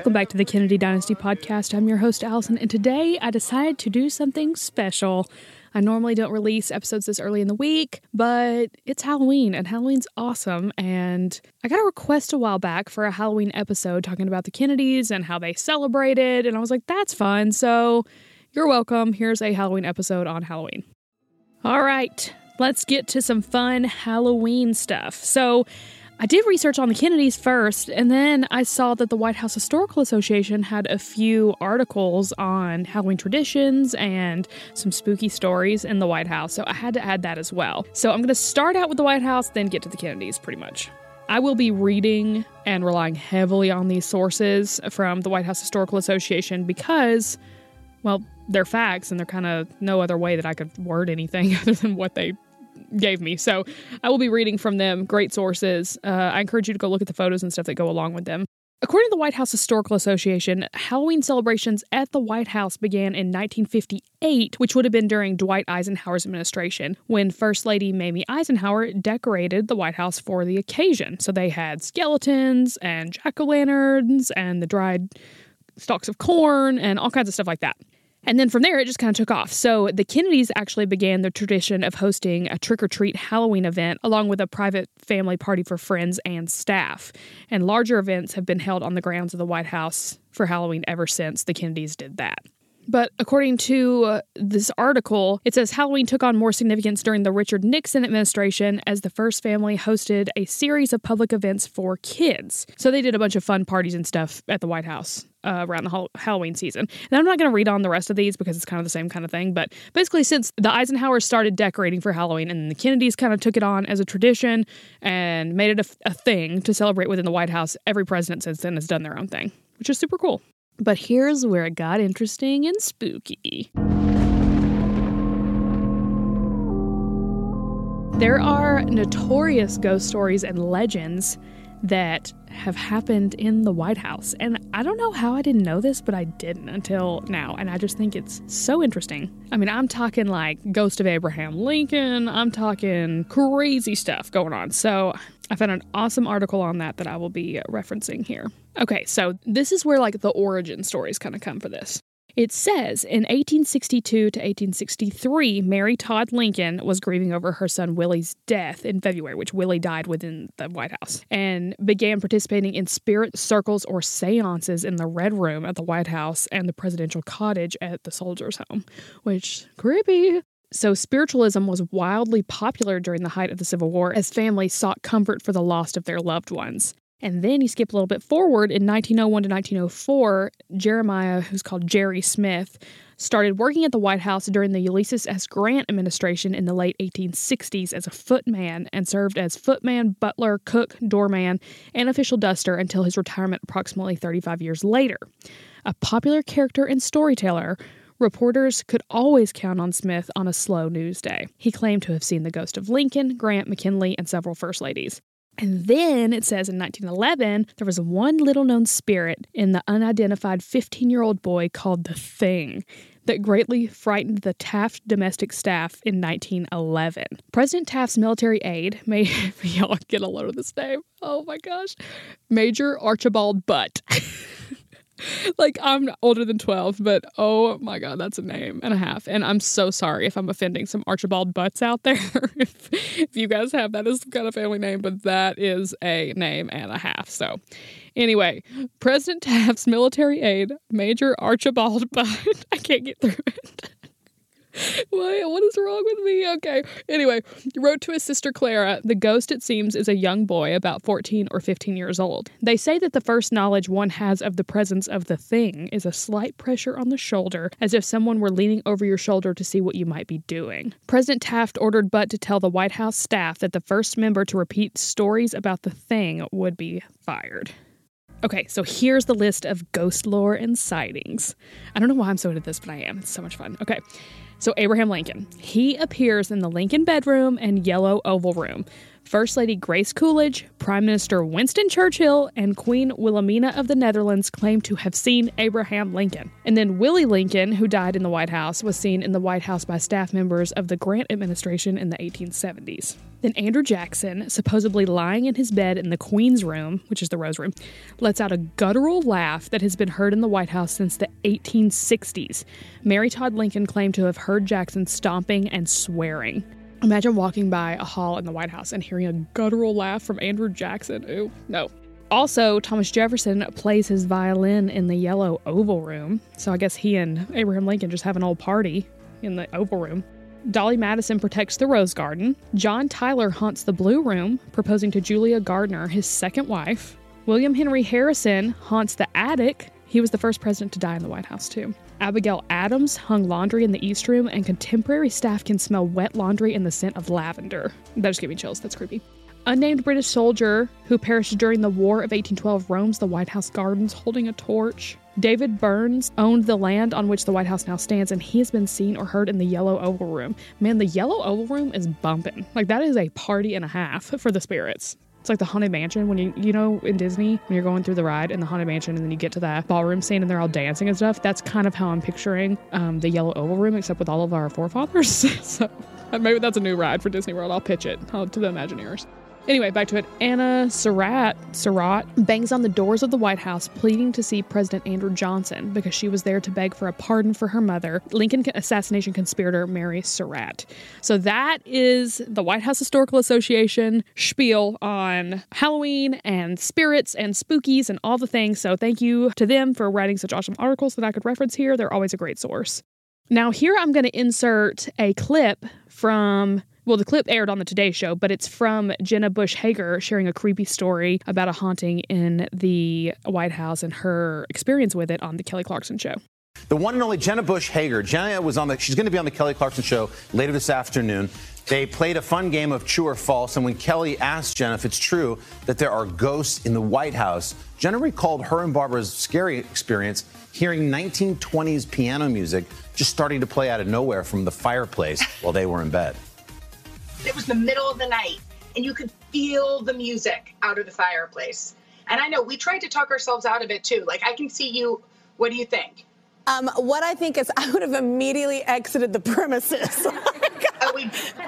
Welcome back to the Kennedy Dynasty Podcast. I'm your host, Allison, and today I decided to do something special. I normally don't release episodes this early in the week, but it's Halloween, and Halloween's awesome, and I got a request a while back for a Halloween episode talking about the Kennedys and how they celebrated, and I was like, that's fun, so you're welcome. Here's a Halloween episode on Halloween. All right, let's get to some fun Halloween stuff. So I did research on the Kennedys first, and then I saw that the White House Historical Association had a few articles on Halloween traditions and some spooky stories in the White House, so I had to add that as well. So I'm going to start out with the White House, then get to the Kennedys, pretty much. I will be reading and relying heavily on these sources from the White House Historical Association because, well, they're facts, and they're kind of no other way that I could word anything other than what they gave me. So I will be reading from them. Great sources. I encourage you to go look at the photos and stuff that go along with them. According to the White House Historical Association, Halloween celebrations at the White House began in 1958, which would have been during Dwight Eisenhower's administration, when First Lady Mamie Eisenhower decorated the White House for the occasion. So they had skeletons and jack-o'-lanterns and the dried stalks of corn and all kinds of stuff like that. And then from there, it just kind of took off. So the Kennedys actually began the tradition of hosting a trick-or-treat Halloween event along with a private family party for friends and staff. And larger events have been held on the grounds of the White House for Halloween ever since the Kennedys did that. But according to this article, it says Halloween took on more significance during the Richard Nixon administration as the first family hosted a series of public events for kids. So they did a bunch of fun parties and stuff at the White House around the Halloween season. And I'm not going to read on the rest of these because it's kind of the same kind of thing. But basically, since the Eisenhowers started decorating for Halloween and the Kennedys kind of took it on as a tradition and made it a thing to celebrate within the White House, every president since then has done their own thing, which is super cool. But here's where it got interesting and spooky. There are notorious ghost stories and legends that have happened in the White House. And I don't know how I didn't know this, but I didn't until now. And I just think it's so interesting. I mean, I'm talking like Ghost of Abraham Lincoln. I'm talking crazy stuff going on. So I found an awesome article on that I will be referencing here. Okay, so this is where like the origin stories kind of come for this. It says, in 1862 to 1863, Mary Todd Lincoln was grieving over her son Willie's death in February, which Willie died within the White House, and began participating in spirit circles or seances in the Red Room at the White House and the presidential cottage at the Soldiers' Home, which, creepy. So spiritualism was wildly popular during the height of the Civil War as families sought comfort for the loss of their loved ones. And then you skip a little bit forward, in 1901 to 1904, Jeremiah, who's called Jerry Smith, started working at the White House during the Ulysses S. Grant administration in the late 1860s as a footman and served as footman, butler, cook, doorman, and official duster until his retirement approximately 35 years later. A popular character and storyteller, reporters could always count on Smith on a slow news day. He claimed to have seen the ghost of Lincoln, Grant, McKinley, and several first ladies. And then it says in 1911, there was one little-known spirit in the unidentified 15-year-old boy called the Thing that greatly frightened the Taft domestic staff in 1911. President Taft's military aide, y'all get a load of this name, oh my gosh, Major Archibald Butt. Like, I'm older than 12, but oh my God, that's a name and a half. And I'm so sorry if I'm offending some Archibald Butts out there. if you guys have that as some kind of family name, but that is a name and a half. So anyway, President Taft's military aide, Major Archibald Butt, I can't get through it. What is wrong with me? Okay. Anyway, he wrote to his sister Clara, the ghost, it seems, is a young boy about 14 or 15 years old. They say that the first knowledge one has of the presence of the Thing is a slight pressure on the shoulder, as if someone were leaning over your shoulder to see what you might be doing. President Taft ordered Butt to tell the White House staff that the first member to repeat stories about the Thing would be fired. Okay, so here's the list of ghost lore and sightings. I don't know why I'm so into this, but I am. It's so much fun. Okay. So Abraham Lincoln, he appears in the Lincoln bedroom and Yellow Oval Room. First Lady Grace Coolidge, Prime Minister Winston Churchill, and Queen Wilhelmina of the Netherlands claim to have seen Abraham Lincoln. And then Willie Lincoln, who died in the White House, was seen in the White House by staff members of the Grant administration in the 1870s. Then Andrew Jackson, supposedly lying in his bed in the Queen's room, which is the Rose Room, lets out a guttural laugh that has been heard in the White House since the 1860s. Mary Todd Lincoln claimed to have heard Jackson stomping and swearing. Imagine walking by a hall in the White House and hearing a guttural laugh from Andrew Jackson. Ooh, no. Also, Thomas Jefferson plays his violin in the Yellow Oval Room. So I guess he and Abraham Lincoln just have an old party in the Oval Room. Dolly Madison protects the Rose Garden. John Tyler haunts the Blue Room, proposing to Julia Gardner, his second wife. William Henry Harrison haunts the attic. He was the first president to die in the White House, too. Abigail Adams hung laundry in the East Room, and contemporary staff can smell wet laundry in the scent of lavender. That just gave me chills. That's creepy. Unnamed British soldier who perished during the War of 1812 roams the White House gardens holding a torch. David Burns owned the land on which the White House now stands, and he has been seen or heard in the Yellow Oval Room. Man, the Yellow Oval Room is bumping. Like, that is a party and a half for the spirits. It's like the Haunted Mansion when you know, in Disney, when you're going through the ride in the Haunted Mansion and then you get to that ballroom scene and they're all dancing and stuff. That's kind of how I'm picturing the Yellow Oval Room, except with all of our forefathers. So maybe that's a new ride for Disney World. I'll pitch it to the Imagineers. Anyway, back to it. Anna Surratt bangs on the doors of the White House pleading to see President Andrew Johnson because she was there to beg for a pardon for her mother, Lincoln assassination conspirator Mary Surratt. So that is the White House Historical Association spiel on Halloween and spirits and spookies and all the things. So thank you to them for writing such awesome articles that I could reference here. They're always a great source. Now here I'm going to insert a clip from... Well, the clip aired on the Today Show, but it's from Jenna Bush Hager sharing a creepy story about a haunting in the White House and her experience with it on the Kelly Clarkson Show. The one and only Jenna Bush Hager. Jenna she's going to be on the Kelly Clarkson Show later this afternoon. They played a fun game of true or false, and when Kelly asked Jenna if it's true that there are ghosts in the White House, Jenna recalled her and Barbara's scary experience hearing 1920s piano music just starting to play out of nowhere from the fireplace while they were in bed. It was the middle of the night, and you could feel the music out of the fireplace. And I know we tried to talk ourselves out of it, too. Like, I can see you. What do you think? What I think is I would have immediately exited the premises. We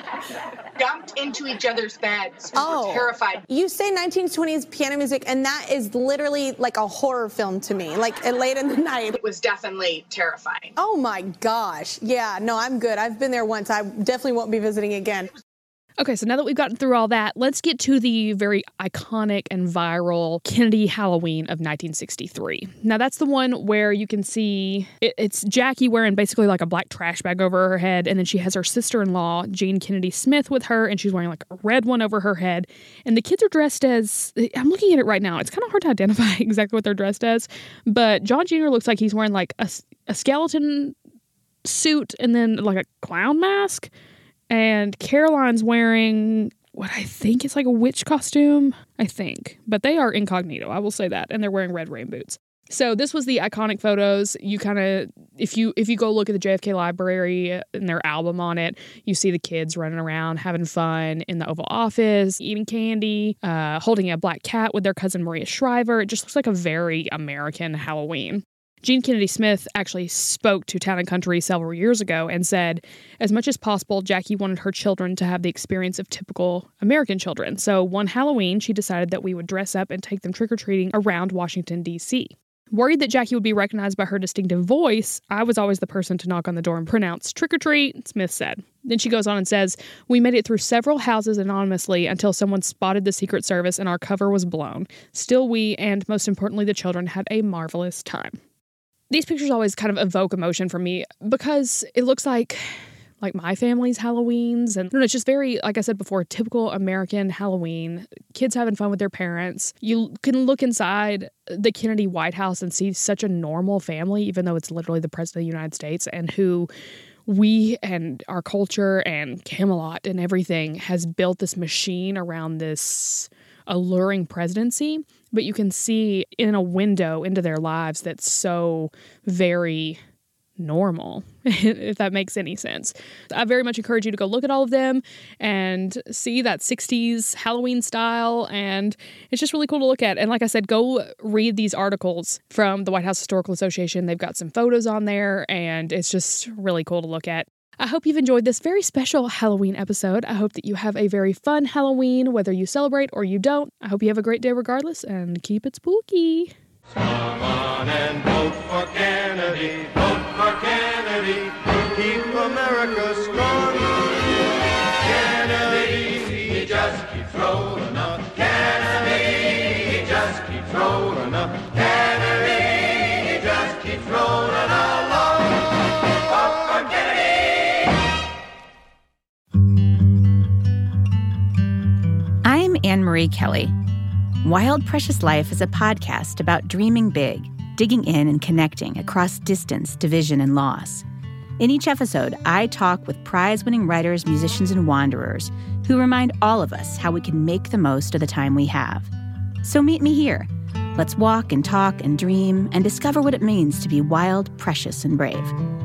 jumped into each other's beds. We were terrified. You say 1920s piano music, and that is literally like a horror film to me, like late in the night. It was definitely terrifying. Oh, my gosh. Yeah, no, I'm good. I've been there once. I definitely won't be visiting again. Okay, so now that we've gotten through all that, let's get to the very iconic and viral Kennedy Halloween of 1963. Now, that's the one where you can see it's Jackie wearing basically like a black trash bag over her head, and then she has her sister-in-law, Jean Kennedy Smith, with her, and she's wearing like a red one over her head. And the kids are dressed as, I'm looking at it right now, it's kind of hard to identify exactly what they're dressed as, but John Jr. looks like he's wearing like a skeleton suit and then like a clown mask. And Caroline's wearing what I think is like a witch costume, I think. But they are incognito, I will say that. And they're wearing red rain boots. So this was the iconic photos. You kind of, if you go look at the JFK Library and their album on it, you see the kids running around, having fun in the Oval Office, eating candy, holding a black cat with their cousin Maria Shriver. It just looks like a very American Halloween. Jean Kennedy Smith actually spoke to Town & Country several years ago and said, as much as possible, Jackie wanted her children to have the experience of typical American children. So one Halloween, she decided that we would dress up and take them trick-or-treating around Washington, D.C. Worried that Jackie would be recognized by her distinctive voice, I was always the person to knock on the door and pronounce trick-or-treat, Smith said. Then she goes on and says, we made it through several houses anonymously until someone spotted the Secret Service and our cover was blown. Still we, and most importantly the children, had a marvelous time. These pictures always kind of evoke emotion for me because it looks like my family's Halloweens. And it's just very, like I said before, typical American Halloween. Kids having fun with their parents. You can look inside the Kennedy White House and see such a normal family, even though it's literally the President of the United States, and who we and our culture and Camelot and everything has built this machine around this alluring presidency. But you can see in a window into their lives that's so very normal, if that makes any sense. I very much encourage you to go look at all of them and see that 60s Halloween style, and it's just really cool to look at. And like I said, go read these articles from the White House Historical Association. They've got some photos on there, and it's just really cool to look at. I hope you've enjoyed this very special Halloween episode. I hope that you have a very fun Halloween, whether you celebrate or you don't. I hope you have a great day regardless, and keep it spooky. Come on and vote for Kennedy, vote for Kennedy, keep America strong. Kennedy, he just keeps rolling up. Kennedy, he just keeps rolling up. Kennedy, he just keeps rolling along. Vote for Kennedy. I'm Anne Marie Kelly. Wild Precious Life is a podcast about dreaming big, digging in and connecting across distance, division, and loss. In each episode, I talk with prize-winning writers, musicians, and wanderers who remind all of us how we can make the most of the time we have. So meet me here. Let's walk and talk and dream and discover what it means to be wild, precious, and brave.